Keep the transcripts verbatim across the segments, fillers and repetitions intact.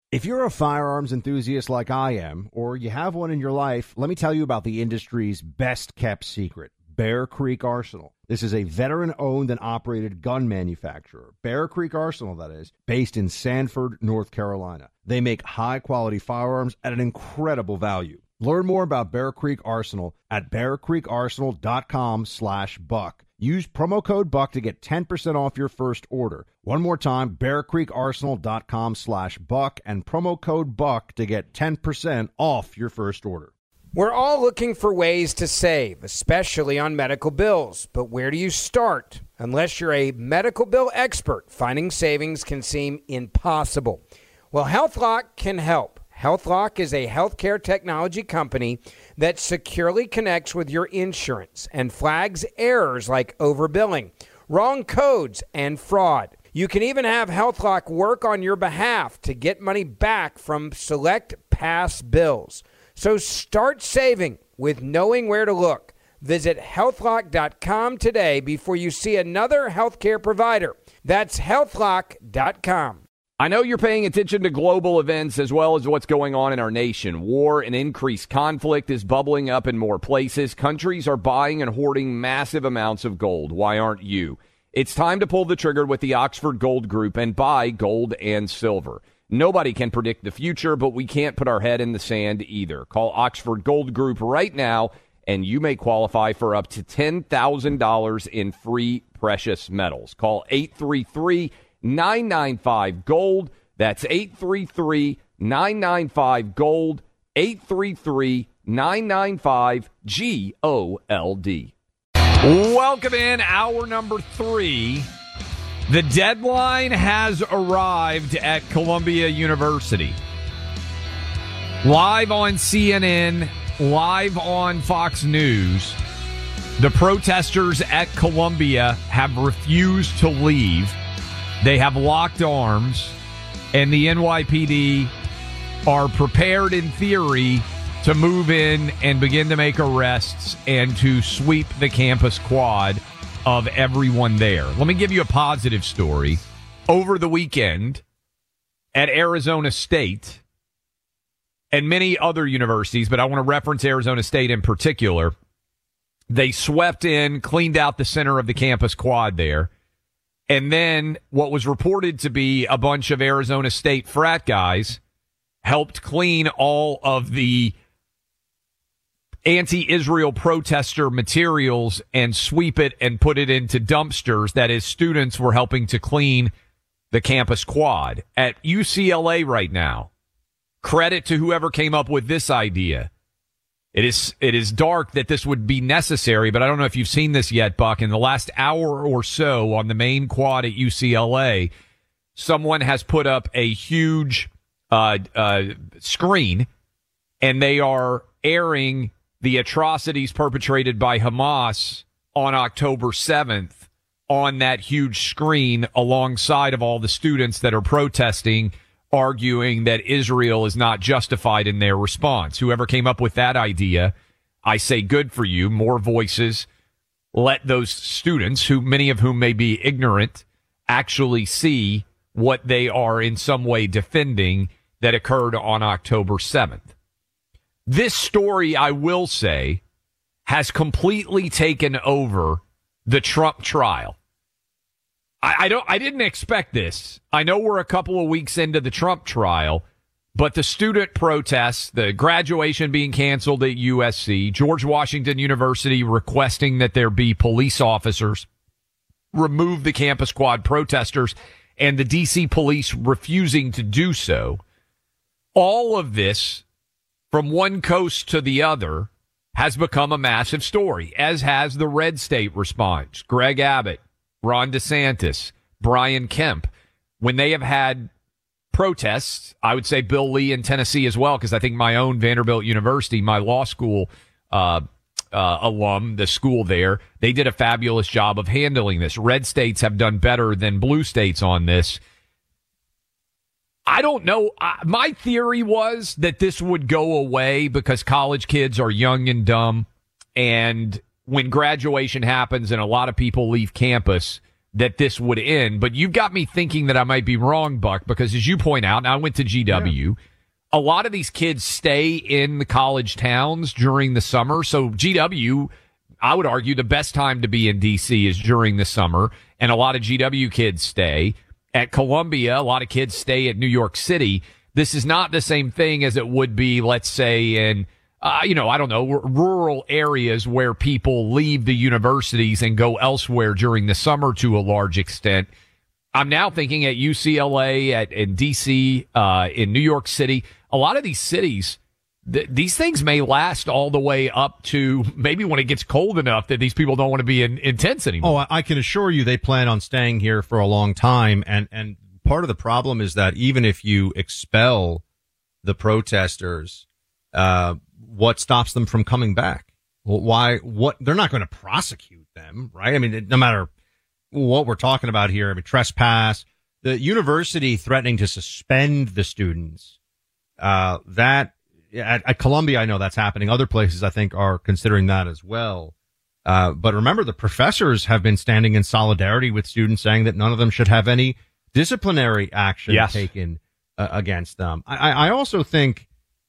If you're a firearms enthusiast like I am, or you have one in your life, let me tell you about the industry's best-kept secret, Bear Creek Arsenal. This is a veteran-owned and operated gun manufacturer, Bear Creek Arsenal, that is, based in Sanford, North Carolina. They make high-quality firearms at an incredible value. Learn more about Bear Creek Arsenal at bear creek arsenal dot com slash buck. Use promo code BUCK to get ten percent off your first order. One more time, bear creek arsenal dot com slash buck and promo code BUCK to get ten percent off your first order. We're all looking for ways to save, especially on medical bills. But where do you start? Unless you're a medical bill expert, finding savings can seem impossible. Well, HealthLock can help. HealthLock is a healthcare technology company that securely connects with your insurance and flags errors like overbilling, wrong codes, and fraud. You can even have HealthLock work on your behalf to get money back from select past bills. So start saving with knowing where to look. Visit health lock dot com today before you see another healthcare provider. That's health lock dot com. I know you're paying attention to global events as well as what's going on in our nation. War and increased conflict is bubbling up in more places. Countries are buying and hoarding massive amounts of gold. Why aren't you? It's time to pull the trigger with the Oxford Gold Group and buy gold and silver. Nobody can predict the future, but we can't put our head in the sand either. Call Oxford Gold Group right now, and you may qualify for up to ten thousand dollars in free precious metals. Call eight three three, nine nine five, GOLD. That's eight three three, nine nine five, GOLD, eight three three, nine nine five, G O L D. Welcome in, hour number three. The deadline has arrived at Columbia University. Live on C N N, live on Fox News, the protesters at Columbia have refused to leave. They have locked arms, and the N Y P D are prepared in theory to move in and begin to make arrests and to sweep the campus quad of everyone there. Let me give you a positive story. Over the weekend at Arizona State and many other universities, but I want to reference Arizona State in particular, they swept in, cleaned out the center of the campus quad there. And then what was reported to be a bunch of Arizona State frat guys helped clean all of the anti-Israel protester materials and sweep it and put it into dumpsters. That is, students were helping to clean the campus quad. At U C L A right now, credit to whoever came up with this idea. It is it is dark that this would be necessary, but I don't know if you've seen this yet, Buck. In the last hour or so on the main quad at U C L A, someone has put up a huge uh, uh, screen, and they are airing the atrocities perpetrated by Hamas on October seventh on that huge screen alongside of all the students that are protesting, arguing that Israel is not justified in their response. Whoever came up with that idea, I say good for you. More voices. Let those students, who many of whom may be ignorant, actually see what they are in some way defending that occurred on October seventh. This story, I will say, has completely taken over the Trump trial. I, I don't. I didn't expect this. I know we're a couple of weeks into the Trump trial, but the student protests, the graduation being canceled at U S C, George Washington University requesting that there be police officers remove the campus quad protesters, and the D C police refusing to do so. All of this, from one coast to the other, has become a massive story, as has the red state response. Greg Abbott, Ron DeSantis, Brian Kemp, when they have had protests, I would say Bill Lee in Tennessee as well, because I think my own Vanderbilt University, my law school uh, uh, alum, the school there, they did a fabulous job of handling this. Red states have done better than blue states on this. I don't know. My theory was that this would go away because college kids are young and dumb, and when graduation happens and a lot of people leave campus, that this would end. But you've got me thinking that I might be wrong, Buck, because as you point out, and I went to G W, yeah. a lot of these kids stay in the college towns during the summer. So G W, I would argue the best time to be in D C is during the summer, and a lot of G W kids stay. At Columbia, a lot of kids stay at New York City. This is not the same thing as it would be, let's say, in Uh, you know, I don't know, r- rural areas where people leave the universities and go elsewhere during the summer to a large extent. I'm now thinking at U C L A, at in D C, uh, in New York City. A lot of these cities, th- these things may last all the way up to maybe when it gets cold enough that these people don't want to be in, intense anymore. Oh, I can assure you they plan on staying here for a long time. And, and part of the problem is that even if you expel the protesters, uh, what stops them from coming back? Well, why? What? They're not going to prosecute them, right? I mean, no matter what we're talking about here, I mean, trespass, the university threatening to suspend the students, uh, that at, at Columbia, I know that's happening. Other places, I think, are considering that as well. Uh, but remember, the professors have been standing in solidarity with students, saying that none of them should have any disciplinary action yes. taken uh, against them. I, I also think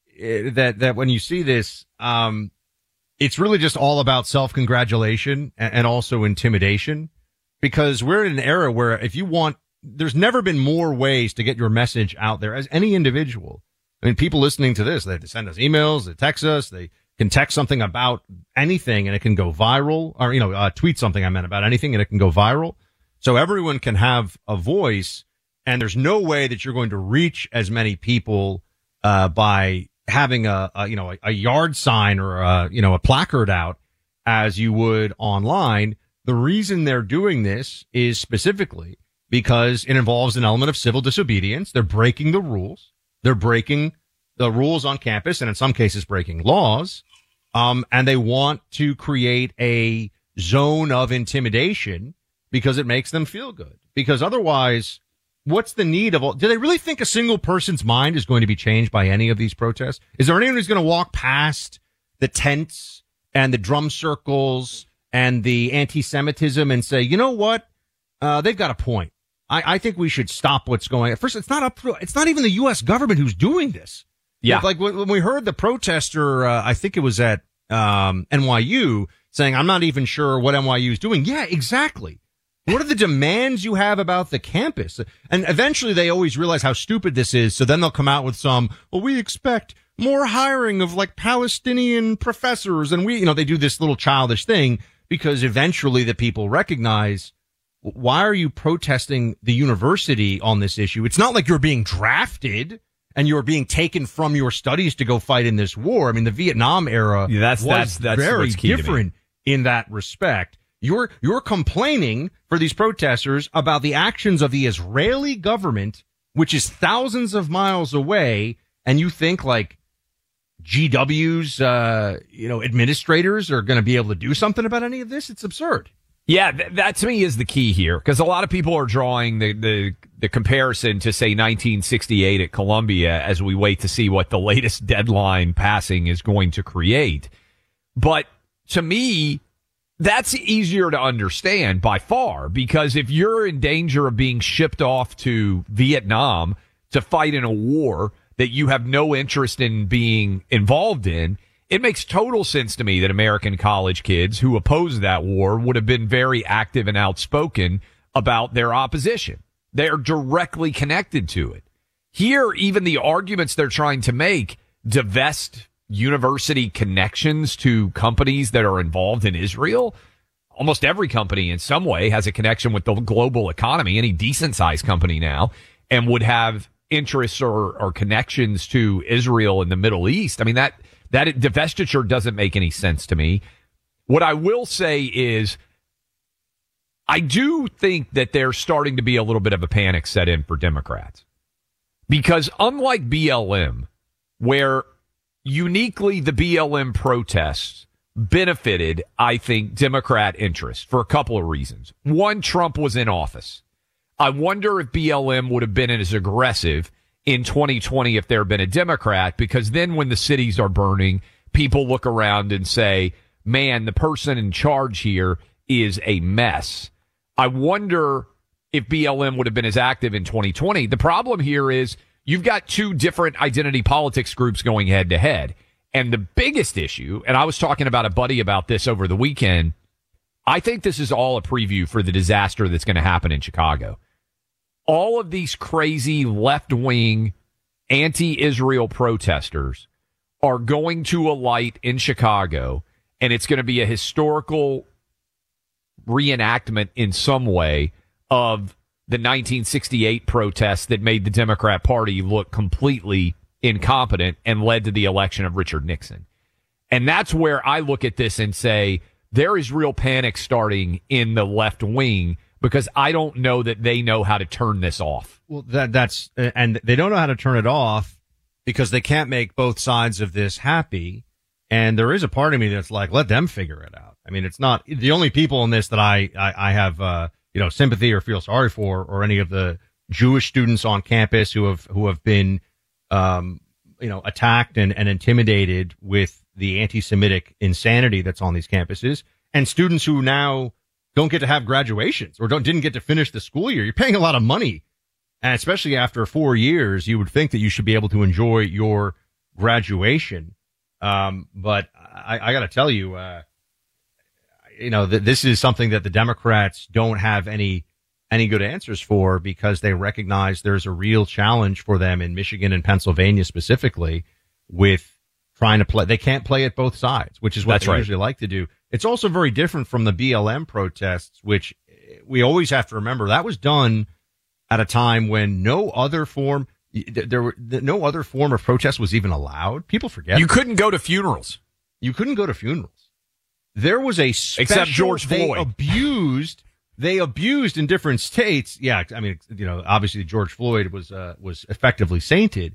that, that when you see this, um, it's really just all about self-congratulation and, and also intimidation, because we're in an era where if you want, there's never been more ways to get your message out there as any individual. I mean, people listening to this, they send us emails, they text us, they can text something about anything and it can go viral, or, you know, uh, tweet something I meant about anything and it can go viral. So everyone can have a voice, and there's no way that you're going to reach as many people, uh, by having a, a you know, a, a yard sign or a, you know, a placard out as you would online. The reason they're doing this is specifically because it involves an element of civil disobedience. They're breaking the rules. They're breaking the rules on campus, and in some cases breaking laws. Um, and they want to create a zone of intimidation because it makes them feel good. Because otherwise, what's the need of all? Do they really think a single person's mind is going to be changed by any of these protests? Is there anyone who's going to walk past the tents and the drum circles and the anti-Semitism and say, you know what? Uh, they've got a point. I, I think we should stop what's going on. First, it's not up to, it's not even the U S government who's doing this. Yeah. Like when, when we heard the protester, uh, I think it was at, um, N Y U saying, I'm not even sure what N Y U is doing. Yeah, exactly. What are the demands you have about the campus? And eventually they always realize how stupid this is. So then they'll come out with some, well, we expect more hiring of like Palestinian professors. And we, you know, they do this little childish thing because eventually the people recognize, why are you protesting the university on this issue? It's not like you're being drafted and you're being taken from your studies to go fight in this war. I mean, the Vietnam era yeah, that's, was that's, that's very different in that respect. You're, you're complaining for these protesters about the actions of the Israeli government, which is thousands of miles away. And you think like G W's, uh, you know, administrators are going to be able to do something about any of this? It's absurd. Yeah, th- that to me is the key here, because a lot of people are drawing the, the, the comparison to, say, nineteen sixty-eight at Columbia as we wait to see what the latest deadline passing is going to create. But to me, that's easier to understand by far, because if you're in danger of being shipped off to Vietnam to fight in a war that you have no interest in being involved in, it makes total sense to me that American college kids who opposed that war would have been very active and outspoken about their opposition. They're directly connected to it. Here, even the arguments they're trying to make divest university connections to companies that are involved in Israel. Almost every company in some way has a connection with the global economy, any decent sized company now, and would have interests or, or connections to Israel in the Middle East. I mean, that, that divestiture doesn't make any sense to me. What I will say is I do think that there's starting to be a little bit of a panic set in for Democrats, because unlike B L M, where uniquely the B L M protests benefited, I think, Democrat interests for a couple of reasons. One, Trump was in office. I wonder if B L M would have been as aggressive in twenty twenty if there had been a Democrat, because then when the cities are burning, people look around and say, man, the person in charge here is a mess. I wonder if B L M would have been as active in twenty twenty. The problem here is you've got two different identity politics groups going head to head. And the biggest issue, and I was talking about a buddy about this over the weekend, I think this is all a preview for the disaster that's going to happen in Chicago. All of these crazy left-wing anti-Israel protesters are going to alight in Chicago, and it's going to be a historical reenactment in some way of the nineteen sixty-eight protests that made the Democrat Party look completely incompetent and led to the election of Richard Nixon. And that's where I look at this and say there is real panic starting in the left wing because I don't know that they know how to turn this off. Well, that that's and they don't know how to turn it off because they can't make both sides of this happy. And there is a part of me that's like, let them figure it out. I mean, it's not the only people in this that I I, I have uh, you know sympathy or feel sorry for, or any of the Jewish students on campus who have who have been um, you know attacked and, and intimidated with the anti-Semitic insanity that's on these campuses, and students who now don't get to have graduations or don't didn't get to finish the school year. You're paying a lot of money, and especially after four years, you would think that you should be able to enjoy your graduation. Um, but I, I got to tell you, uh, you know, th- this is something that the Democrats don't have any any good answers for because they recognize there's a real challenge for them in Michigan and Pennsylvania specifically with trying to play. They can't play at both sides, which is what That's they right. usually like to do. It's also very different from the B L M protests, which we always have to remember that was done at a time when no other form there were no other form of protest was even allowed. People forget you couldn't go to funerals. You couldn't go to funerals. There was a special, except George they Floyd abused. They abused in different states. Yeah, I mean, you know, obviously George Floyd was uh, was effectively sainted.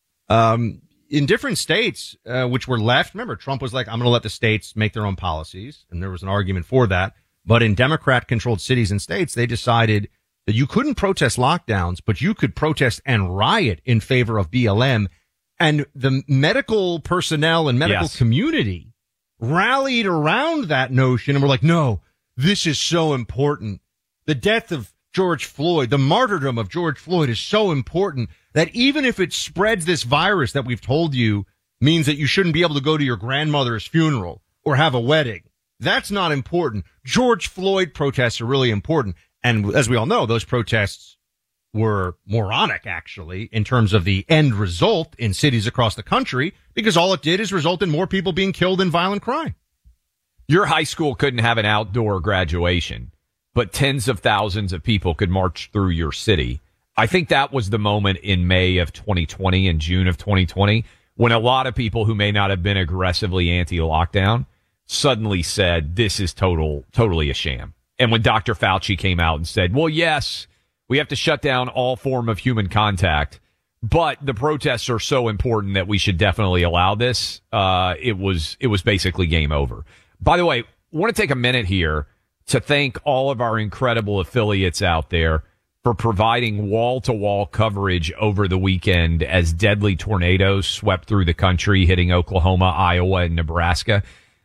Um, in different states, uh, which were left. Remember, Trump was like, "I'm going to let the states make their own policies," and there was an argument for that. But in Democrat-controlled cities and states, they decided that you couldn't protest lockdowns, but you could protest and riot in favor of B L M. And the medical personnel and medical Yes. community rallied around that notion and were like, no, this is so important. The death of George Floyd, the martyrdom of George Floyd is so important that even if it spreads this virus that we've told you means that you shouldn't be able to go to your grandmother's funeral or have a wedding, that's not important. George Floyd protests are really important. And as we all know, those protests were moronic, actually, in terms of the end result in cities across the country, because all it did is result in more people being killed in violent crime. Your high school couldn't have an outdoor graduation, but tens of thousands of people could march through your city. I think that was the moment in May of twenty twenty and June of twenty twenty when a lot of people who may not have been aggressively anti-lockdown suddenly said, this is total, totally a sham. And when Doctor Fauci came out and said, well, yes, we have to shut down all form of human contact, but the protests are so important that we should definitely allow this. Uh, it was, it was basically game over. By the way, I want to take a minute here to thank all of our incredible affiliates out there for providing wall-to-wall coverage over the weekend as deadly tornadoes swept through the country, hitting Oklahoma, Iowa, and Nebraska.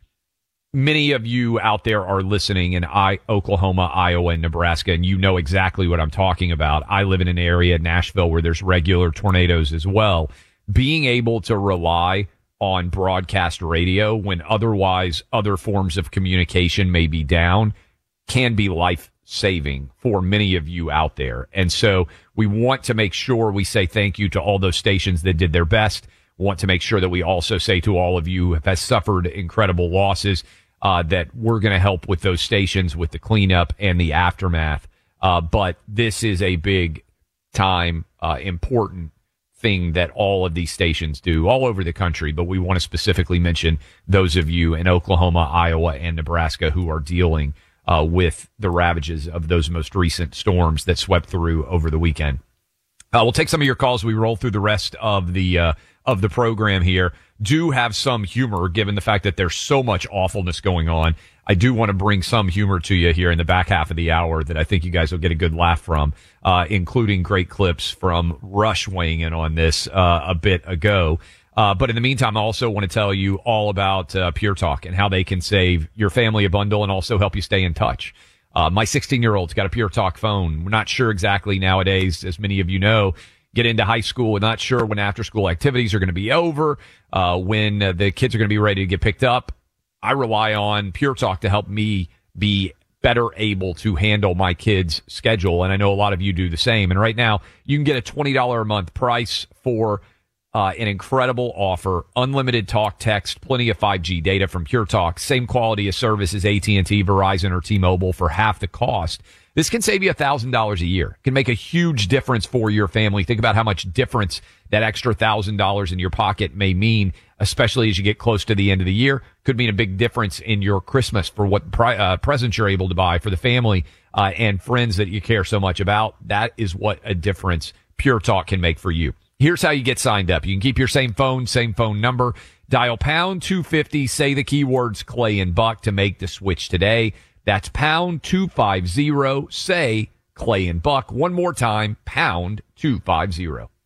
Many of you out there are listening in I, Oklahoma, Iowa, and Nebraska, and you know exactly what I'm talking about. I live in an area, Nashville, where there's regular tornadoes as well. Being able to rely on broadcast radio when otherwise other forms of communication may be down can be life-saving for many of you out there. And so we want to make sure we say thank you to all those stations that did their best. We want to make sure that we also say to all of you who have suffered incredible losses, Uh, that we're going to help with those stations with the cleanup and the aftermath. Uh, but this is a big time, uh, important thing that all of these stations do all over the country. But we want to specifically mention those of you in Oklahoma, Iowa, and Nebraska who are dealing uh, with the ravages of those most recent storms that swept through over the weekend. Uh, we'll take some of your calls. We roll through the rest of the uh, of the program here. Do have some humor given the fact that there's so much awfulness going on. I do want to bring some humor to you here in the back half of the hour that I think you guys will get a good laugh from, uh, including great clips from Rush weighing in on this uh, a bit ago. Uh, but in the meantime, I also want to tell you all about uh, Pure Talk and how they can save your family a bundle and also help you stay in touch. Uh, my sixteen-year-old's got a Pure Talk phone. We're not sure exactly nowadays, as many of you know, get into high school. We're not sure when after-school activities are going to be over, uh, when uh, the kids are going to be ready to get picked up. I rely on Pure Talk to help me be better able to handle my kids' schedule, and I know a lot of you do the same. And right now, you can get a twenty dollars a month price for uh, an incredible offer, unlimited talk, text, plenty of five G data from Pure Talk, same quality of service as A T and T, Verizon, or T-Mobile for half the cost. This can save you one thousand dollars a year. It can make a huge difference for your family. Think about how much difference that extra one thousand dollars in your pocket may mean, especially as you get close to the end of the year. Could mean a big difference in your Christmas for what pri- uh, presents you're able to buy for the family uh, and friends that you care so much about. That is what a difference Pure Talk can make for you. Here's how you get signed up. You can keep your same phone, same phone number. Dial pound two fifty, say the keywords Clay and Buck to make the switch today. That's pound two fifty, say Clay and Buck. One more time, pound two fifty.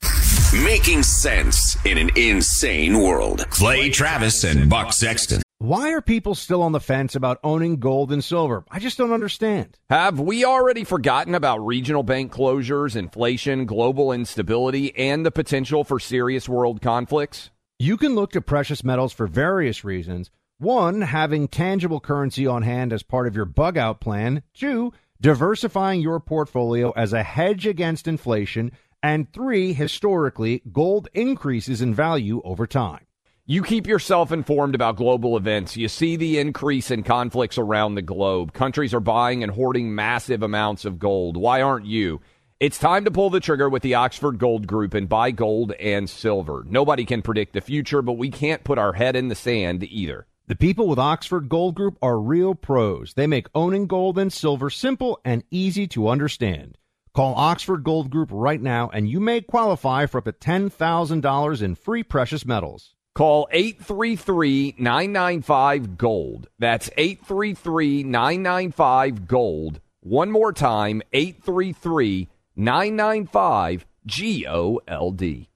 Making sense in an insane world. Clay Travis and Buck Sexton. Why are people still on the fence about owning gold and silver? I just don't understand. Have we already forgotten about regional bank closures, inflation, global instability, and the potential for serious world conflicts? You can look to precious metals for various reasons. One, having tangible currency on hand as part of your bug-out plan. Two, diversifying your portfolio as a hedge against inflation. And three, historically, gold increases in value over time. You keep yourself informed about global events. You see the increase in conflicts around the globe. Countries are buying and hoarding massive amounts of gold. Why aren't you? It's time to pull the trigger with the Oxford Gold Group and buy gold and silver. Nobody can predict the future, but we can't put our head in the sand either. The people with Oxford Gold Group are real pros. They make owning gold and silver simple and easy to understand. Call Oxford Gold Group right now, and you may qualify for up to ten thousand dollars in free precious metals. Call eight three three, nine nine five, GOLD. That's eight three three, nine nine five, GOLD. One more time, eight three three, nine nine five, G O L D.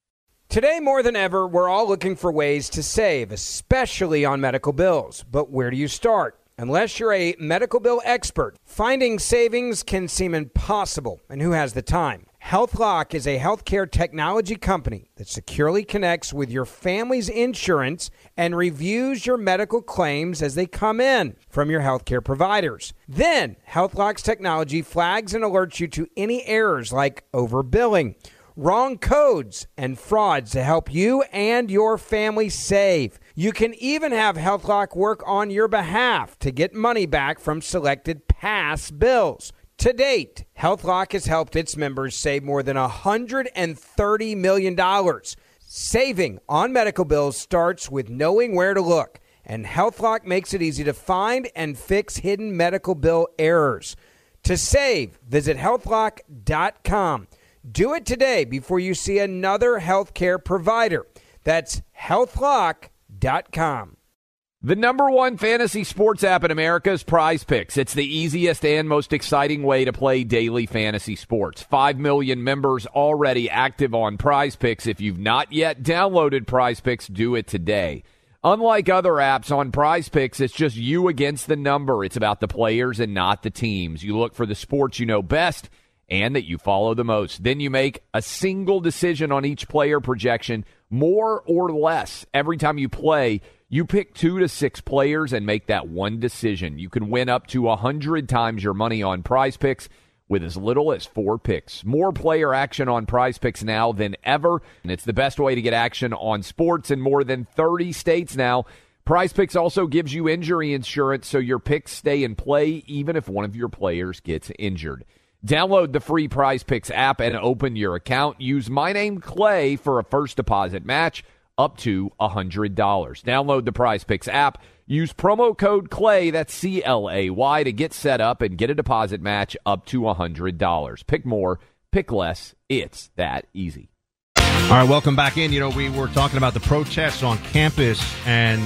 Today, more than ever, we're all looking for ways to save, especially on medical bills. But where do you start? Unless you're a medical bill expert, finding savings can seem impossible. And who has the time? HealthLock is a healthcare technology company that securely connects with your family's insurance and reviews your medical claims as they come in from your healthcare providers. Then, HealthLock's technology flags and alerts you to any errors like overbilling, wrong codes, and frauds to help you and your family save. You can even have HealthLock work on your behalf to get money back from selected past bills. To date, HealthLock has helped its members save more than one hundred thirty million dollars. Saving on medical bills starts with knowing where to look, and HealthLock makes it easy to find and fix hidden medical bill errors. To save, visit health lock dot com. Do it today before you see another healthcare provider. That's health lock dot com. The number one fantasy sports app in America is Prize Picks. It's the easiest and most exciting way to play daily fantasy sports. Five million members already active on Prize Picks. If you've not yet downloaded Prize Picks, do it today. Unlike other apps on Prize Picks, it's just you against the number. It's about the players and not the teams. You look for the sports you know best and that you follow the most. Then you make a single decision on each player projection, more or less. Every time you play, you pick two to six players and make that one decision. You can win up to one hundred times your money on Prize Picks with as little as four picks. More player action on Prize Picks now than ever, and it's the best way to get action on sports in more than thirty states now. Prize Picks also gives you injury insurance so your picks stay in play even if one of your players gets injured. Download the free Prize Picks app and open your account. Use my name Clay for a first deposit match up to one hundred dollars. Download the Prize Picks app. Use promo code CLAY, that's C L A Y, to get set up and get a deposit match up to one hundred dollars. Pick more, pick less. It's that easy. All right, welcome back in. You know, we were talking about the protests on campus, and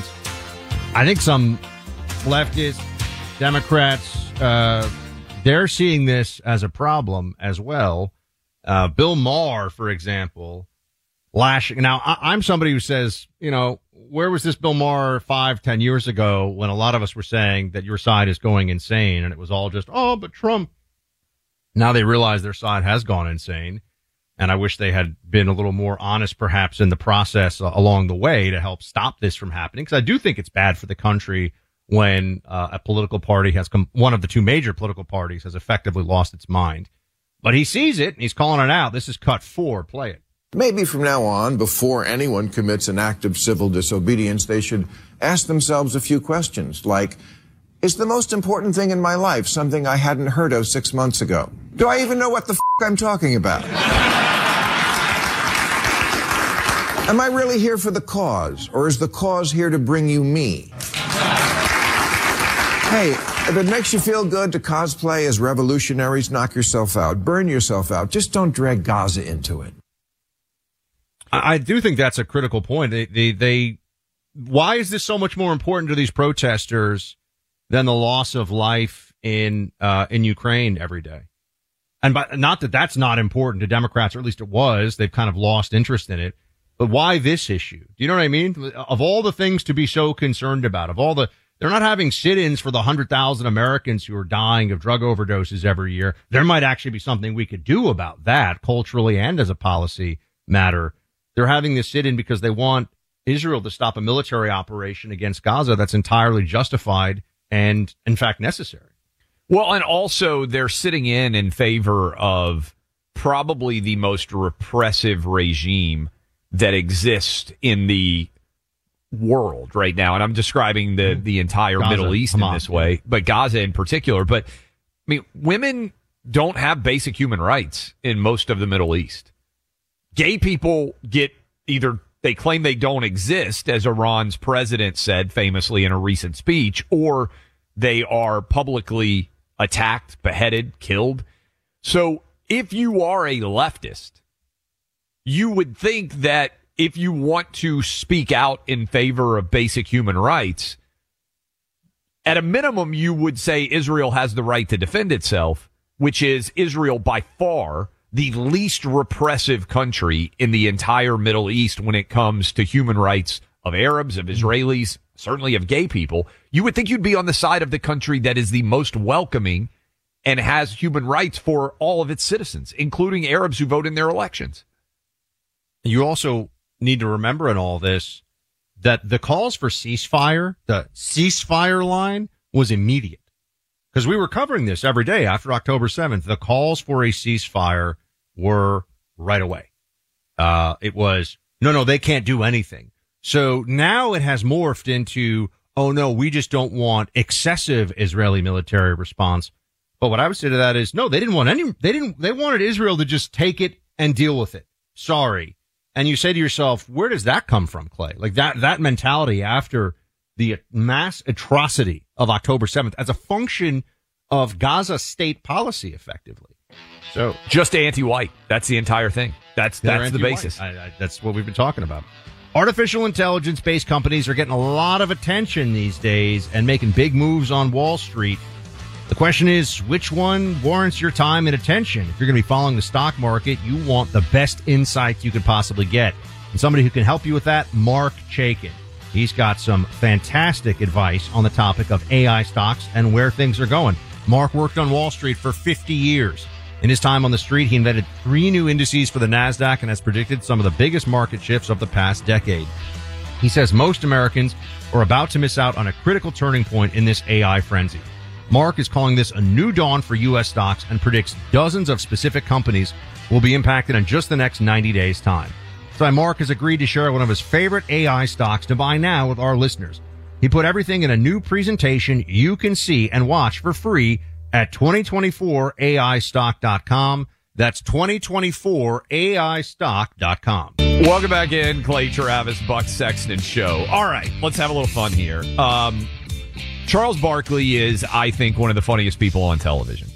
I think some leftists, Democrats, uh, they're seeing this as a problem as well. Uh, Bill Maher, for example, lashing. Now, I, I'm somebody who says, you know, where was this Bill Maher five, ten years ago when a lot of us were saying that your side is going insane and it was all just, oh, but Trump. Now they realize their side has gone insane. And I wish they had been a little more honest, perhaps, in the process uh, along the way to help stop this from happening. Because I do think it's bad for the country when uh, a political party has come, one of the two major political parties has effectively lost its mind. But he sees it and he's calling it out. This is cut four. Play it. Maybe from now on, before anyone commits an act of civil disobedience, they should ask themselves a few questions like, is the most important thing in my life something I hadn't heard of six months ago? Do I even know what the f*** I'm talking about? Am I really here for the cause, or is the cause here to bring you me? Hey, if it makes you feel good to cosplay as revolutionaries, knock yourself out, burn yourself out. Just don't drag Gaza into it. I do think that's a critical point. They, they, they, why is this so much more important to these protesters than the loss of life in, uh, in Ukraine every day? And by, not that that's not important to Democrats, or at least it was. They've kind of lost interest in it. But why this issue? Do you know what I mean? Of all the things to be so concerned about, of all the, they're not having sit-ins for the one hundred thousand Americans who are dying of drug overdoses every year. There might actually be something we could do about that culturally and as a policy matter. They're having this sit-in because they want Israel to stop a military operation against Gaza that's entirely justified and, in fact, necessary. Well, and also they're sitting in in favor of probably the most repressive regime that exists in the world right now. And I'm describing the, the entire Gaza, Middle East in Hamas, this way, but Gaza in particular. But, I mean, women don't have basic human rights in most of the Middle East. Gay people get either, they claim they don't exist, as Iran's president said famously in a recent speech, or they are publicly attacked, beheaded, killed. So if you are a leftist, you would think that if you want to speak out in favor of basic human rights, at a minimum, you would say Israel has the right to defend itself, which is Israel by far the least repressive country in the entire Middle East when it comes to human rights of Arabs, of Israelis, certainly of gay people. You would think you'd be on the side of the country that is the most welcoming and has human rights for all of its citizens, including Arabs who vote in their elections. You also need to remember in all this that the calls for ceasefire, the ceasefire line, was immediate. Because we were covering this every day after October seventh. The calls for a ceasefire were right away. Uh, it was, no, no, they can't do anything. So now it has morphed into, oh, no, we just don't want excessive Israeli military response. But what I would say to that is, no, they didn't want any, they didn't, they wanted Israel to just take it and deal with it. Sorry. And you say to yourself, where does that come from, Clay? Like that, that mentality after the mass atrocity of October seventh as a function of Gaza state policy, effectively. So just anti-white. That's the entire thing. That's that's the basis. I, I, that's what we've been talking about. Artificial intelligence-based companies are getting a lot of attention these days and making big moves on Wall Street. The question is, which one warrants your time and attention? If you're going to be following the stock market, you want the best insights you could possibly get. And somebody who can help you with that, Mark Chaikin. He's got some fantastic advice on the topic of A I stocks and where things are going. Mark worked on Wall Street for fifty years. In his time on the street, he invented three new indices for the NASDAQ and has predicted some of the biggest market shifts of the past decade. He says most Americans are about to miss out on a critical turning point in this A I frenzy. Mark is calling this a new dawn for U S stocks and predicts dozens of specific companies will be impacted in just the next ninety days' time. So Mark has agreed to share one of his favorite A I stocks to buy now with our listeners. He put everything in a new presentation you can see and watch for free at twenty twenty-four A I stock dot com. That's twenty twenty-four A I stock dot com. Welcome back in, Clay Travis, Buck Sexton Show. All right, let's have a little fun here. Um, Charles Barkley is, I think, one of the funniest people on television.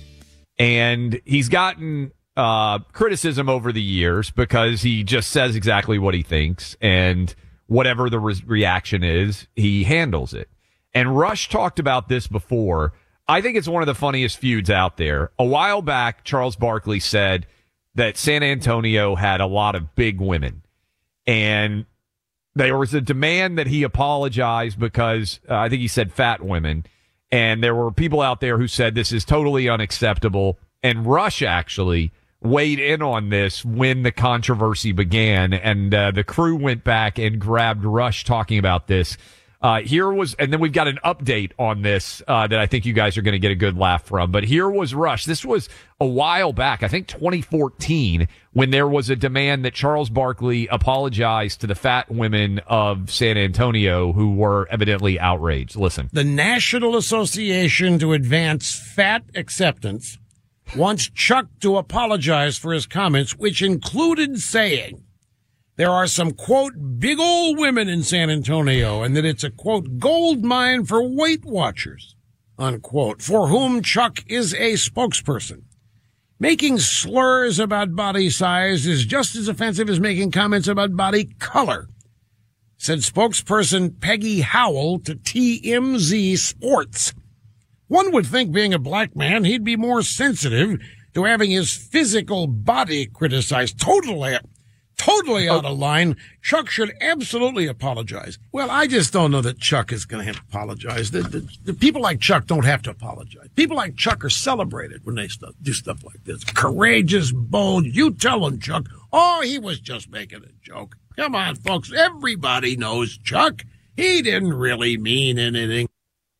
And he's gotten uh, criticism over the years because he just says exactly what he thinks. And whatever the re- reaction is, he handles it. And Rush talked about this before. I think it's one of the funniest feuds out there. A while back, Charles Barkley said that San Antonio had a lot of big women. And there was a demand that he apologize because uh, I think he said fat women. And there were people out there who said this is totally unacceptable. And Rush actually weighed in on this when the controversy began. And uh, the crew went back and grabbed Rush talking about this. Uh, here was, and then we've got an update on this uh, that I think you guys are going to get a good laugh from. But here was Rush. This was a while back, I think twenty fourteen, when there was a demand that Charles Barkley apologize to the fat women of San Antonio who were evidently outraged. Listen. The National Association to Advance Fat Acceptance wants Chuck to apologize for his comments, which included saying there are some, quote, big old women in San Antonio, and that it's a, quote, gold mine for Weight Watchers, unquote, for whom Chuck is a spokesperson. Making slurs about body size is just as offensive as making comments about body color, said spokesperson Peggy Howell to T M Z Sports. One would think, being a black man, he'd be more sensitive to having his physical body criticized. Totally Totally out of line. Chuck should absolutely apologize. Well, I just don't know that Chuck is going to have to apologize. The, the, the people like Chuck don't have to apologize. People like Chuck are celebrated when they stuff, do stuff like this. Courageous, bold. You tell him, Chuck. Oh, he was just making a joke. Come on, folks. Everybody knows Chuck. He didn't really mean anything.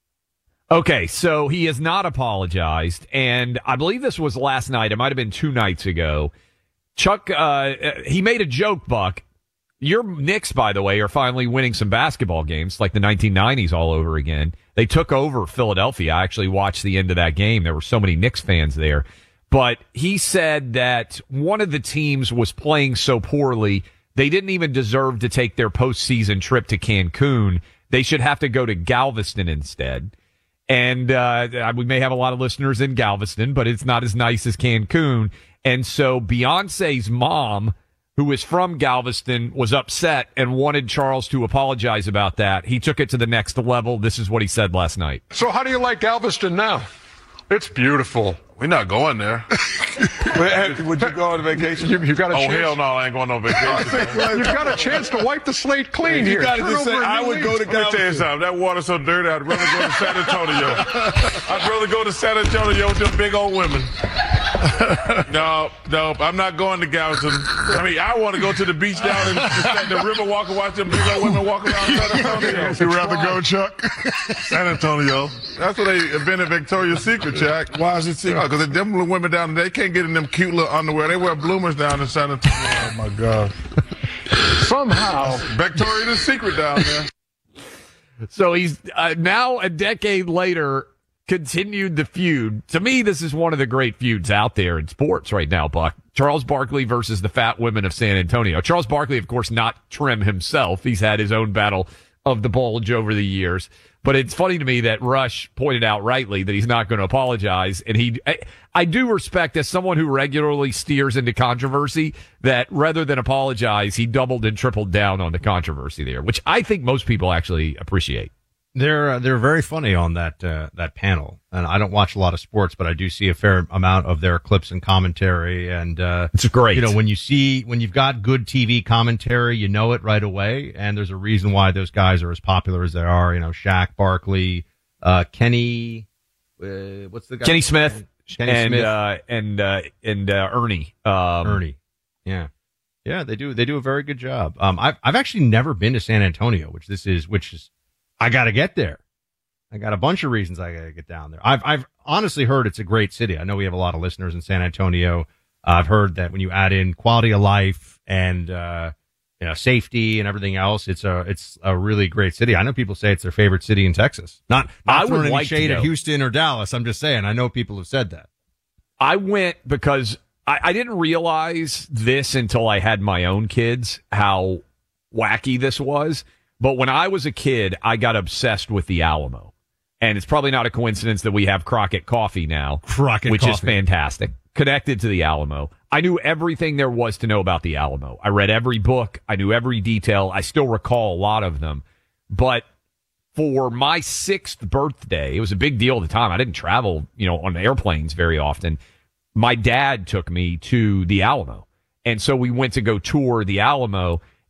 Okay, so he has not apologized, and I believe this was last night. It might have been two nights ago. Chuck, uh, he made a joke, Buck. Your Knicks, by the way, are finally winning some basketball games, like the nineteen nineties all over again. They took over Philadelphia. I actually watched the end of that game. There were so many Knicks fans there. But he said that one of the teams was playing so poorly, they didn't even deserve to take their postseason trip to Cancun. They should have to go to Galveston instead. And uh, we may have a lot of listeners in Galveston, but it's not as nice as Cancun. And so Beyonce's mom, who is from Galveston, was upset and wanted Charles to apologize about that. He took it to the next level. This is what he said last night. So how do you like Galveston now? It's beautiful. We're not going there. Would you go on vacation? You, you got a oh, chance. hell no, I ain't going on vacation. You've got a chance to wipe the slate clean you here. Got to Turn just say, over I would go to Galveston. Let me tell you something. That water's so dirty, I'd rather go to San Antonio. I'd rather go to San Antonio with them big old women. no, no, I'm not going to Galveston. I mean, I want to go to the beach down in the, the river walk and watch them big old women walk around San Antonio. You'd rather go, Chuck? San Antonio. That's what they invented Victoria's Secret, Chuck. Why is it secret? Because oh, them little women down there, they can't get in them cute little underwear. They wear bloomers down in San Antonio. Oh, my God. Somehow. Victoria's Secret down there. So he's uh, now a decade later continued the feud. To me, this is one of the great feuds out there in sports right now, Buck. Charles Barkley versus the fat women of San Antonio. Charles Barkley, of course, not trim himself. He's had his own battle of the bulge over the years. But it's funny to me that Rush pointed out rightly that he's not going to apologize. And he, I, I do respect, as someone who regularly steers into controversy, that rather than apologize, he doubled and tripled down on the controversy there, which I think most people actually appreciate. They're uh, they're very funny on that uh, that panel, and I don't watch a lot of sports, but I do see a fair amount of their clips and commentary. And uh, it's great. You know, when you see when you've got good T V commentary, you know it right away. And there's a reason why those guys are as popular as they are. You know, Shaq Barkley, uh, Kenny, uh, what's the guy? Kenny Smith, Kenny and Smith. Uh, and uh, and uh, Ernie. Um, Ernie, yeah, yeah, they do they do a very good job. Um, I've I've actually never been to San Antonio, which this is which is. I got to get there. I got a bunch of reasons I got to get down there. I've, I've honestly heard it's a great city. I know we have a lot of listeners in San Antonio. Uh, I've heard that when you add in quality of life and, uh, you know, safety and everything else, it's a, it's a really great city. I know people say it's their favorite city in Texas. Not, not I throwing would any like shade to at go. Houston or Dallas. I'm just saying, I know people have said that. I went because I, I didn't realize this until I had my own kids, how wacky this was. But when I was a kid, I got obsessed with the Alamo. And it's probably not a coincidence that we have Crockett Coffee now, Crockett which Coffee. is fantastic, connected to the Alamo. I knew everything there was to know about the Alamo. I read every book. I knew every detail. I still recall a lot of them. But for my sixth birthday, it was a big deal at the time. I didn't travel, you know, on airplanes very often. My dad took me to the Alamo. And so we went to go tour the Alamo.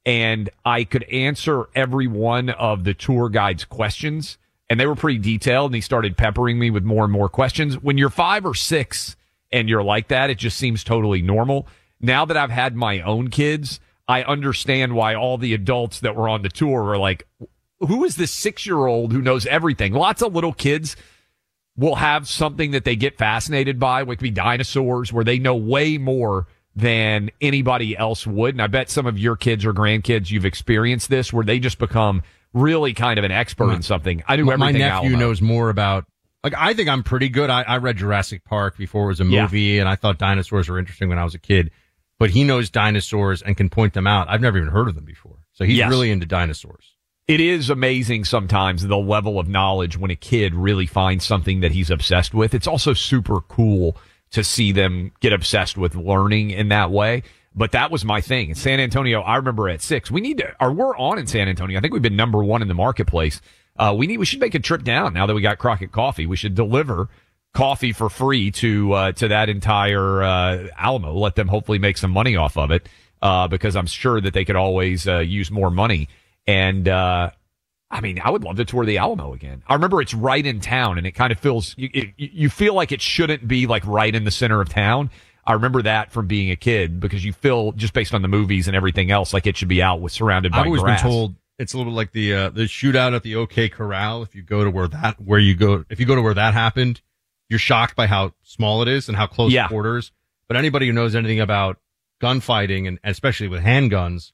and I could answer every one of the tour guide's questions, and they were pretty detailed, and he started peppering me with more and more questions. When you're five or six and you're like that, it just seems totally normal. Now that I've had my own kids, I understand why all the adults that were on the tour were like, who is this six-year-old who knows everything? Lots of little kids will have something that they get fascinated by, like be dinosaurs, where they know way more than anybody else would. And I bet some of your kids or grandkids, you've experienced this, where they just become really kind of an expert my, in something. I knew my, everything. My nephew Alamo. knows more about, like, I think I'm pretty good. I, I read Jurassic Park before it was a movie, yeah. and I thought dinosaurs were interesting when I was a kid. But he knows dinosaurs and can point them out. I've never even heard of them before. So he's yes. really into dinosaurs. It is amazing sometimes the level of knowledge when a kid really finds something that he's obsessed with. It's also super cool to see them get obsessed with learning in that way. But that was my thing. In San Antonio, I remember at six, we need to, or we're on in San Antonio. I think we've been number one in the marketplace. Uh, we need, we should make a trip down now that we got Crockett Coffee. We should deliver coffee for free to, uh, to that entire, uh, Alamo. Let them hopefully make some money off of it, uh, because I'm sure that they could always, uh, use more money. And, uh, I mean, I would love to tour the Alamo again. I remember it's right in town, and it kind of feels, you, it, you feel like it shouldn't be like right in the center of town. I remember that from being a kid, because you feel, just based on the movies and everything else, like it should be out with surrounded by I've always grass. been told it's a little bit like the, uh, the shootout at the OK Corral. If you go to where that, where you go, if you go to where that happened, you're shocked by how small it is and how close yeah. quarters. But anybody who knows anything about gunfighting, and especially with handguns,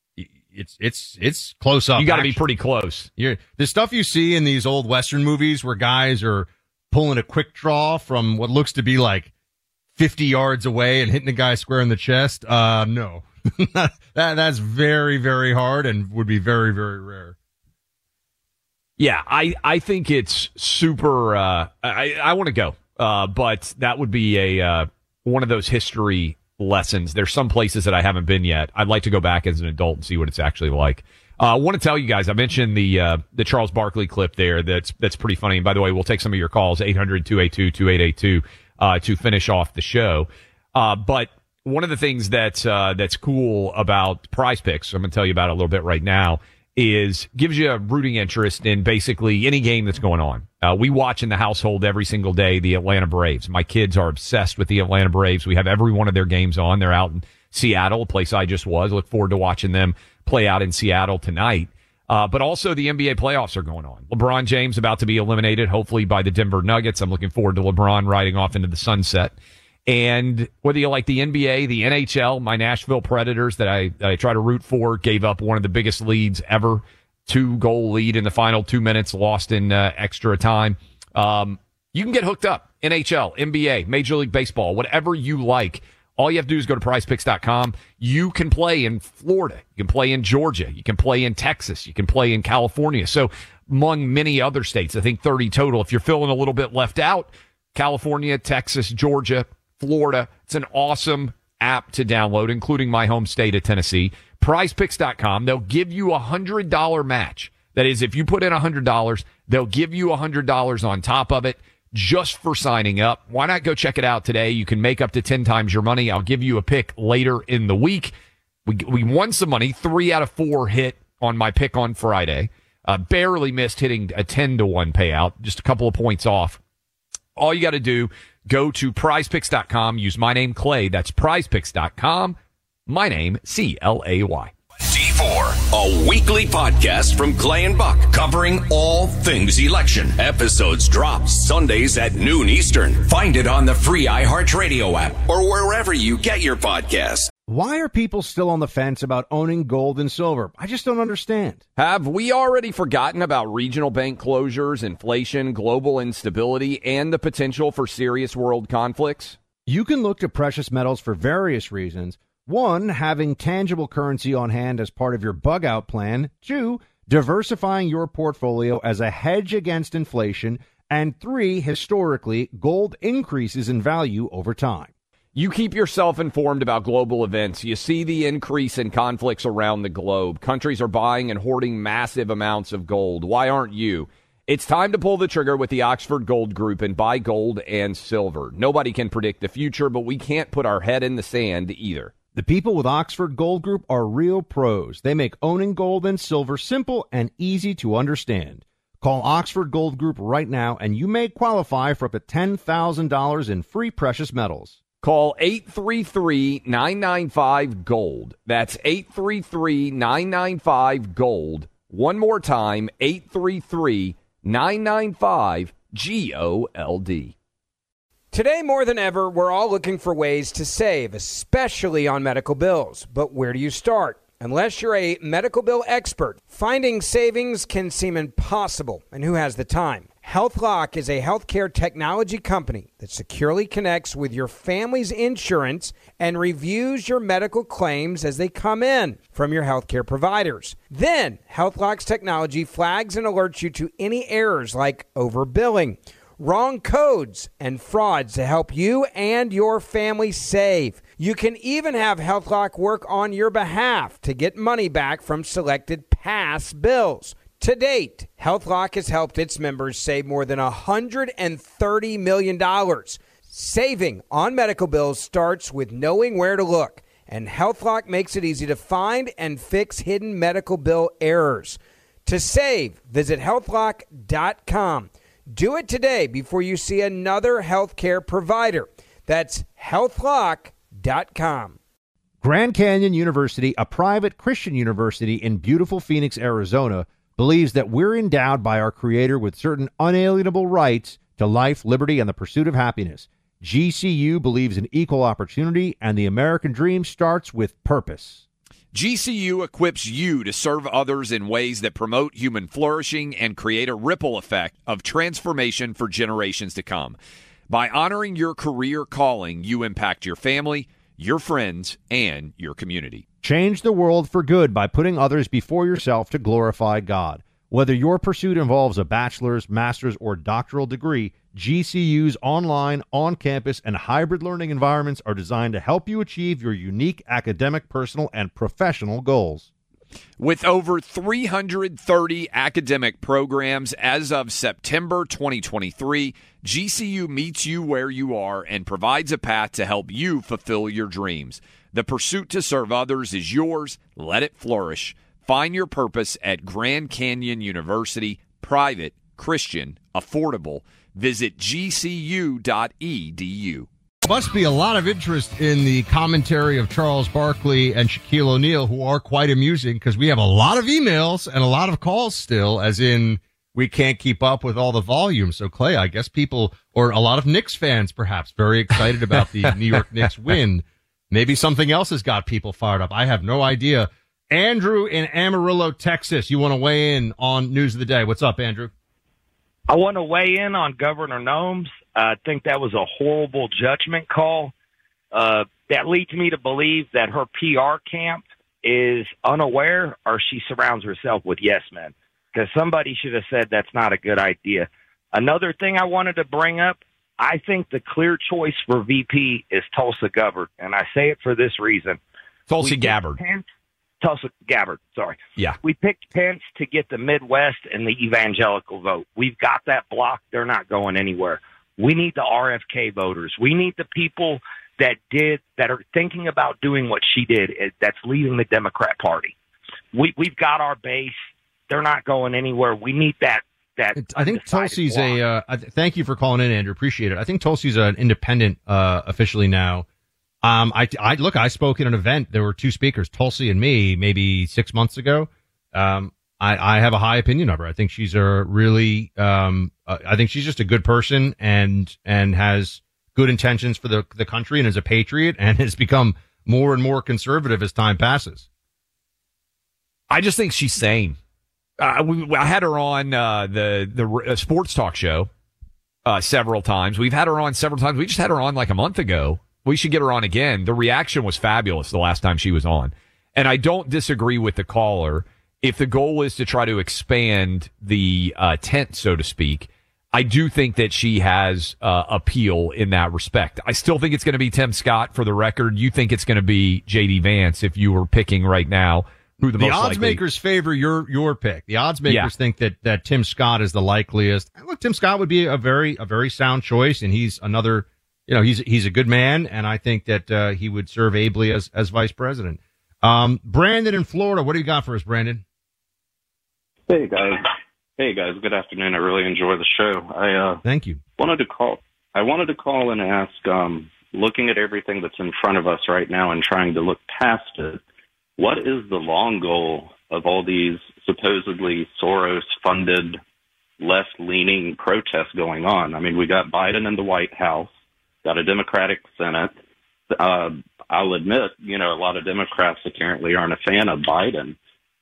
It's it's it's close up. You got to be pretty close. You're, the stuff you see in these old Western movies where guys are pulling a quick draw from what looks to be like fifty yards away and hitting the guy square in the chest. Uh, no, that that's very very hard and would be very very rare. Yeah, I I think it's super. Uh, I I want to go, uh, but that would be a uh, one of those history lessons. There's some places that I haven't been yet. I'd like to go back as an adult and see what it's actually like. Uh, I want to tell you guys, I mentioned the uh, the Charles Barkley clip there. That's that's pretty funny. And by the way, we'll take some of your calls, eight hundred, two eight two, two eight eight two, uh, to finish off the show. Uh, but one of the things that's, uh, that's cool about Prize Picks, I'm going to tell you about it a little bit right now, is gives you a rooting interest in basically any game that's going on. Uh, we watch in the household every single day the Atlanta Braves. My kids are obsessed with the Atlanta Braves. We have every one of their games on. They're out in Seattle, a place I just was. Look forward to watching them play out in Seattle tonight. Uh, but also the N B A playoffs are going on. LeBron James about to be eliminated, hopefully by the Denver Nuggets. I'm looking forward to LeBron riding off into the sunset. And whether you like the N B A, the N H L, my Nashville Predators that I, that I try to root for gave up one of the biggest leads ever. Two goal lead in the final two minutes, lost in uh, extra time. Um, you can get hooked up. N H L, N B A, Major League Baseball, whatever you like. All you have to do is go to prize picks dot com. You can play in Florida. You can play in Georgia. You can play in Texas. You can play in California. So among many other states, I think thirty total. If you're feeling a little bit left out, California, Texas, Georgia, Florida. It's an awesome app to download, including my home state of Tennessee. prize picks dot com. They'll give you a one hundred dollars match. That is, if you put in one hundred dollars, they'll give you one hundred dollars on top of it just for signing up. Why not go check it out today? You can make up to ten times your money. I'll give you a pick later in the week. We, we won some money. Three out of four hit on my pick on Friday. Uh, barely missed hitting a ten to one payout, just a couple of points off. All you got to do, go to prize picks dot com, use my name, Clay. That's prize picks dot com. My name, C L A Y. D four, a weekly podcast from Clay and Buck, covering all things election. Episodes drop Sundays at noon Eastern. Find it on the free iHeartRadio app or wherever you get your podcasts. Why are people still on the fence about owning gold and silver? I just don't understand. Have we already forgotten about regional bank closures, inflation, global instability, and the potential for serious world conflicts? You can look to precious metals for various reasons. One, having tangible currency on hand as part of your bug-out plan. Two, diversifying your portfolio as a hedge against inflation. And three, historically, gold increases in value over time. You keep yourself informed about global events. You see the increase in conflicts around the globe. Countries are buying and hoarding massive amounts of gold. Why aren't you? It's time to pull the trigger with the Oxford Gold Group and buy gold and silver. Nobody can predict the future, but we can't put our head in the sand either. The people with Oxford Gold Group are real pros. They make owning gold and silver simple and easy to understand. Call Oxford Gold Group right now, and you may qualify for up to ten thousand dollars in free precious metals. Call eight three three, nine nine five, GOLD. That's eight three three, nine nine five, GOLD. One more time, eight three three, nine nine five, G O L D. Today, more than ever, we're all looking for ways to save, especially on medical bills. But where do you start? Unless you're a medical bill expert, finding savings can seem impossible. And who has the time? HealthLock is a healthcare technology company that securely connects with your family's insurance and reviews your medical claims as they come in from your healthcare providers. Then, HealthLock's technology flags and alerts you to any errors like overbilling, wrong codes, and frauds to help you and your family save. You can even have HealthLock work on your behalf to get money back from selected past bills. To date, HealthLock has helped its members save more than one hundred thirty million dollars. Saving on medical bills starts with knowing where to look, and HealthLock makes it easy to find and fix hidden medical bill errors. To save, visit health lock dot com. Do it today before you see another healthcare provider. That's health lock dot com. Grand Canyon University, a private Christian university in beautiful Phoenix, Arizona, believes that we're endowed by our Creator with certain unalienable rights to life, liberty, and the pursuit of happiness. G C U believes in equal opportunity, and the American dream starts with purpose. G C U equips you to serve others in ways that promote human flourishing and create a ripple effect of transformation for generations to come. By honoring your career calling, you impact your family, your friends, and your community. Change the world for good by putting others before yourself to glorify God. Whether your pursuit involves a bachelor's, master's, or doctoral degree, G C U's online, on-campus, and hybrid learning environments are designed to help you achieve your unique academic, personal, and professional goals. With over three hundred thirty academic programs as of September twenty twenty-three, G C U meets you where you are and provides a path to help you fulfill your dreams. The pursuit to serve others is yours. Let it flourish. Find your purpose at Grand Canyon University, private, Christian, affordable. Visit G C U dot E D U. Must be a lot of interest in the commentary of Charles Barkley and Shaquille O'Neal, who are quite amusing, because we have a lot of emails and a lot of calls still, as in we can't keep up with all the volume. So, Clay, I guess people, or a lot of Knicks fans perhaps, very excited about the New York Knicks win. Maybe something else has got people fired up. I have no idea. Andrew in Amarillo, Texas, you want to weigh in on News of the Day. What's up, Andrew? I want to weigh in on Governor Nomes. I think that was a horrible judgment call. Uh, that leads me to believe that her P R camp is unaware, or she surrounds herself with yes men, because somebody should have said that's not a good idea. Another thing I wanted to bring up, I think the clear choice for V P is Tulsa Gabbard, and I say it for this reason. Tulsi Gabbard. Pence, Tulsa Gabbard, sorry. Yeah. We picked Pence to get the Midwest and the evangelical vote. We've got that block. They're not going anywhere. We need the R F K voters. We need the people that did, that are thinking about doing what she did, that's leading the Democrat Party. We, we've got our base. They're not going anywhere. We need that. That I think Tulsi's block. a, uh, thank you for calling in, Andrew. Appreciate it. I think Tulsi's an independent, uh, officially now. Um, I, I, look, I spoke at an event. There were two speakers, Tulsi and me, maybe six months ago. Um, I, I have a high opinion of her. I think she's a really, um, uh, I think she's just a good person and, and has good intentions for the, the country and is a patriot and has become more and more conservative as time passes. I just think she's sane. Uh, we, I had her on, uh, the, the uh, sports talk show, uh, several times. We've had her on several times. We just had her on like a month ago. We should get her on again. The reaction was fabulous the last time she was on. And I don't disagree with the caller. If the goal is to try to expand the uh, tent, so to speak, I do think that she has uh, appeal in that respect. I still think it's going to be Tim Scott for the record. You think it's going to be J D Vance if you were picking right now. Who the, the most odds likely. makers favor your your pick. The odds makers Yeah. think that, that Tim Scott is the likeliest. Look, Tim Scott would be a very a very sound choice, and he's another you know, he's he's a good man, and I think that uh, he would serve ably as as vice president. Um, Brandon in Florida, what do you got for us, Brandon? Hey guys, hey guys, good afternoon. I really enjoy the show. I uh, thank you. Wanted to call. I wanted to call and ask. Um, looking at everything that's in front of us right now and trying to look past it, what is the long goal of all these supposedly Soros-funded, left-leaning protests going on? I mean, we got Biden in the White House, got a Democratic Senate. Uh, I'll admit, you know, a lot of Democrats apparently aren't a fan of Biden.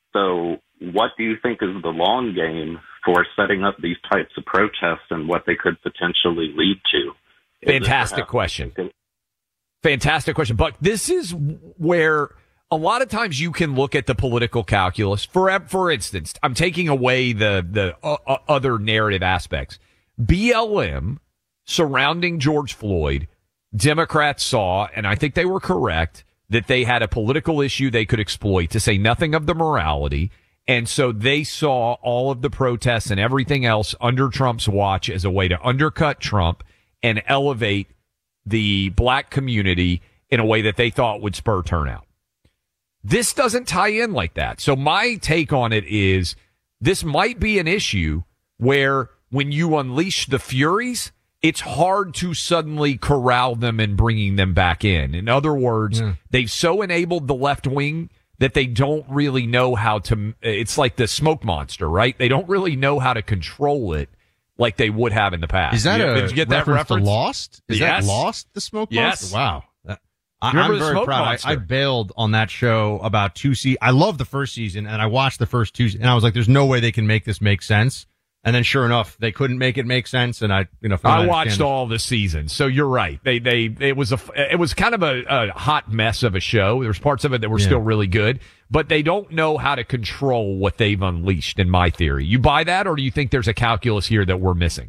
So what do you think is the long game for setting up these types of protests and what they could potentially lead to? Fantastic question. Fantastic question. But this is where a lot of times you can look at the political calculus. For for instance, I'm taking away the the uh, other narrative aspects. B L M surrounding George Floyd, Democrats saw, and I think they were correct, that they had a political issue they could exploit, to say nothing of the morality. And so they saw all of the protests and everything else under Trump's watch as a way to undercut Trump and elevate the black community in a way that they thought would spur turnout. This doesn't tie in like that. So my take on it is this might be an issue where when you unleash the furies, it's hard to suddenly corral them and bringing them back in. In other words, yeah. they've so enabled the left wing that they don't really know how to, it's like the smoke monster, right? They don't really know how to control it like they would have in the past. Is that you, a did you get reference, that reference to Lost? Is yes. that Lost, the smoke yes. monster? Wow. That, I, I'm very proud. I, I bailed on that show about two seasons. I love the first season, and I watched the first two, and I was like, there's no way they can make this make sense. And then sure enough, they couldn't make it make sense. And I, you know, I watched all the seasons. So you're right. They, they, it was a, it was kind of a, a hot mess of a show. There's parts of it that were yeah. still really good, but they don't know how to control what they've unleashed, in my theory. You buy that, or do you think there's a calculus here that we're missing?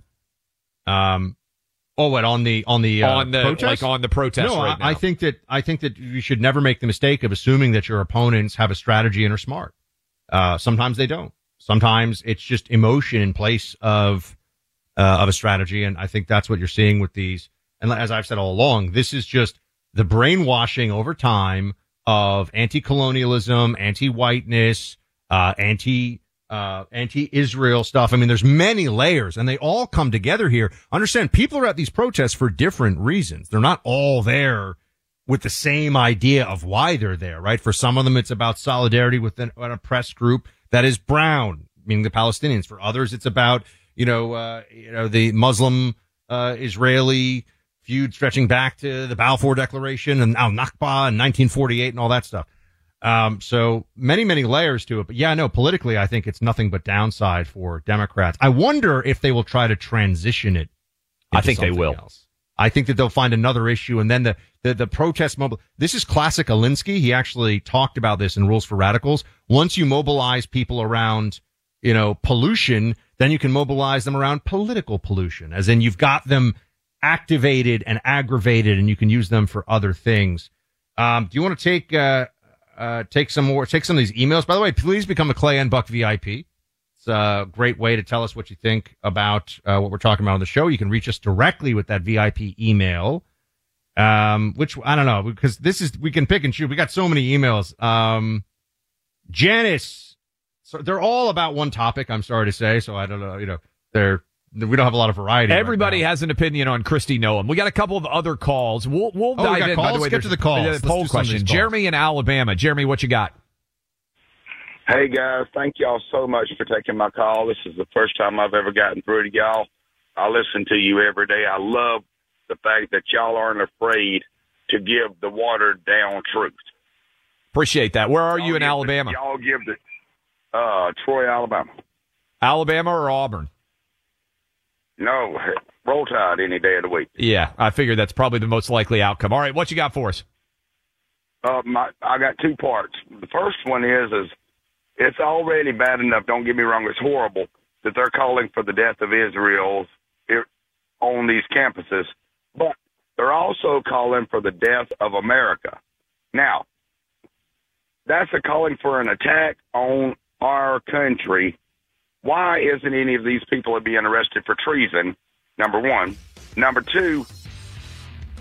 Um, oh, what on the, on the, uh, on the, protest? like on the protest no, right now. I, I think that, I think that you should never make the mistake of assuming that your opponents have a strategy and are smart. Uh, sometimes they don't. Sometimes it's just emotion in place of uh, of a strategy, and I think that's what you're seeing with these. And as I've said all along, this is just the brainwashing over time of anti-colonialism, anti-whiteness, uh, anti uh, anti-Israel stuff. I mean, there's many layers, and they all come together here. Understand, people are at these protests for different reasons. They're not all there with the same idea of why they're there, right? For some of them, it's about solidarity with an, an oppressed group that is brown, meaning the Palestinians. For others, it's about, you know, uh, you know, the Muslim, uh, Israeli feud stretching back to the Balfour Declaration and now Nakba in nineteen forty-eight and all that stuff. Um, so many, many layers to it. But yeah, no, politically, I think it's nothing but downside for Democrats. I wonder if they will try to transition it. I think they will. Else. I think that they'll find another issue, and then the, the, the protest mobile. This is classic Alinsky. He actually talked about this in Rules for Radicals. Once you mobilize people around, you know, pollution, then you can mobilize them around political pollution, as in you've got them activated and aggravated, and you can use them for other things. Um, do you want to take, uh, uh, take some more, take some of these emails? By the way, please become a Clay and Buck V I P. It's a great way to tell us what you think about uh, what we're talking about on the show. You can reach us directly with that V I P email, um, which I don't know, because this is, we can pick and choose. We got so many emails. Um, Janice, so they're all about one topic, I'm sorry to say. So I don't know, you know, they're, we don't have a lot of variety. Everybody right has an opinion on Kristi Noem. We got a couple of other calls. We'll, we'll oh, dive we got in. Calls? By the way, Let's get to the calls. The poll question. Jeremy in Alabama. Jeremy, what you got? Hey, guys, thank y'all so much for taking my call. This is the first time I've ever gotten through to y'all. I listen to you every day. I love the fact that y'all aren't afraid to give the watered-down truth. Appreciate that. Where are y'all you in Alabama? The, y'all give the uh, Troy, Alabama. Alabama or Auburn? No, Roll Tide any day of the week. Yeah, I figured that's probably the most likely outcome. All right, what you got for us? Uh, my, I got two parts. The first one is is it's already bad enough, don't get me wrong, it's horrible that they're calling for the death of Israel on these campuses, but they're also calling for the death of America. Now, that's a calling for an attack on our country. Why isn't any of these people being arrested for treason, number one? Number two,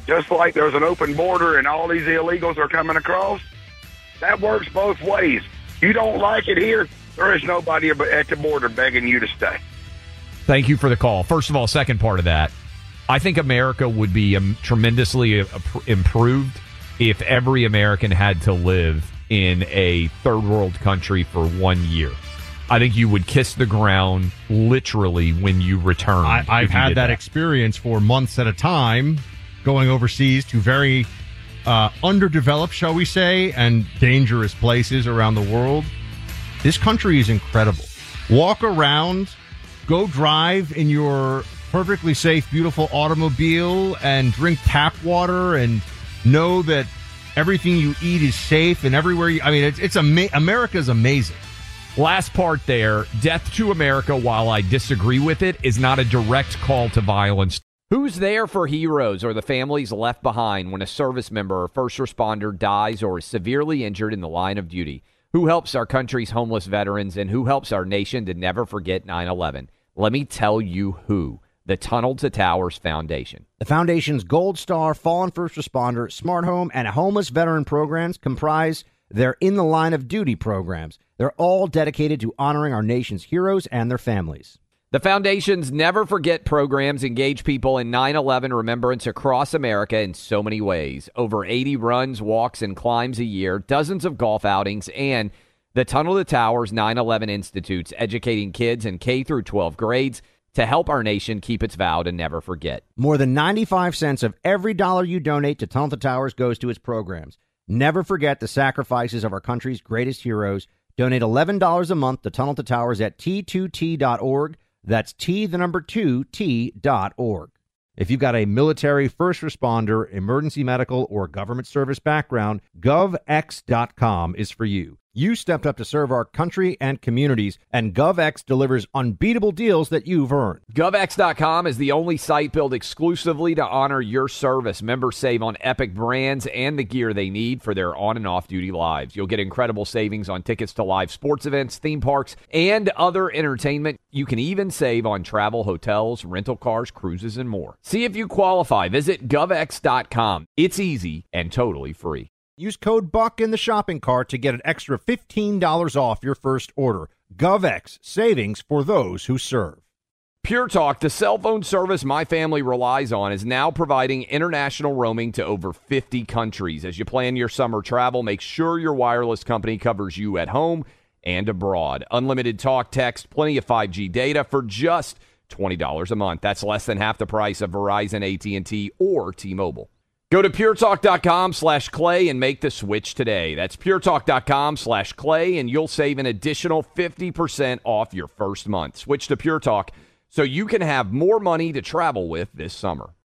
just like there's an open border and all these illegals are coming across. That works both ways. You don't like it here, there is nobody at the border begging you to stay. Thank you for the call. First of all, second part of that, I think America would be um, tremendously uh, improved if every American had to live in a third world country for one year. I think you would kiss the ground literally when you return. I, I've had that, that experience for months at a time, going overseas to very uh, underdeveloped, shall we say, and dangerous places around the world. This country is incredible. Walk around, go drive in your perfectly safe, beautiful automobile and drink tap water and know that everything you eat is safe and everywhere you, I mean, it's, it's ama- America's amazing. Last part there, death to America, while I disagree with it, is not a direct call to violence. Who's there for heroes or the families left behind when a service member or first responder dies or is severely injured in the line of duty? Who helps our country's homeless veterans, and who helps our nation to never forget nine eleven? Let me tell you who. The Tunnel to Towers Foundation. The Foundation's Gold Star, Fallen First Responder, Smart Home, and Homeless Veteran programs comprise their In the Line of Duty programs. They're all dedicated to honoring our nation's heroes and their families. The Foundation's Never Forget programs engage people in nine eleven remembrance across America in so many ways. Over eighty runs, walks, and climbs a year, dozens of golf outings, and the Tunnel to Towers nine eleven Institutes, educating kids in K through twelve grades to help our nation keep its vow to never forget. More than ninety-five cents of every dollar you donate to Tunnel to Towers goes to its programs. Never forget the sacrifices of our country's greatest heroes. Donate eleven dollars a month to Tunnel to Towers at T two T dot org. That's T, the number two, T dot org. If you've got a military, first responder, emergency medical, or government service background, gov x dot com is for you. You stepped up to serve our country and communities, and GovX delivers unbeatable deals that you've earned. gov x dot com is the only site built exclusively to honor your service. Members save on epic brands and the gear they need for their on- and off-duty lives. You'll get incredible savings on tickets to live sports events, theme parks, and other entertainment. You can even save on travel, hotels, rental cars, cruises, and more. See if you qualify. Visit gov x dot com. It's easy and totally free. Use code BUCK in the shopping cart to get an extra fifteen dollars off your first order. GovX, savings for those who serve. Pure Talk, the cell phone service my family relies on, is now providing international roaming to over fifty countries. As you plan your summer travel, make sure your wireless company covers you at home and abroad. Unlimited talk, text, plenty of five G data for just twenty dollars a month. That's less than half the price of Verizon, A T and T, or T-Mobile. Go to puretalk.com slash clay and make the switch today. That's puretalk.com slash clay, and you'll save an additional fifty percent off your first month. Switch to Pure Talk so you can have more money to travel with this summer.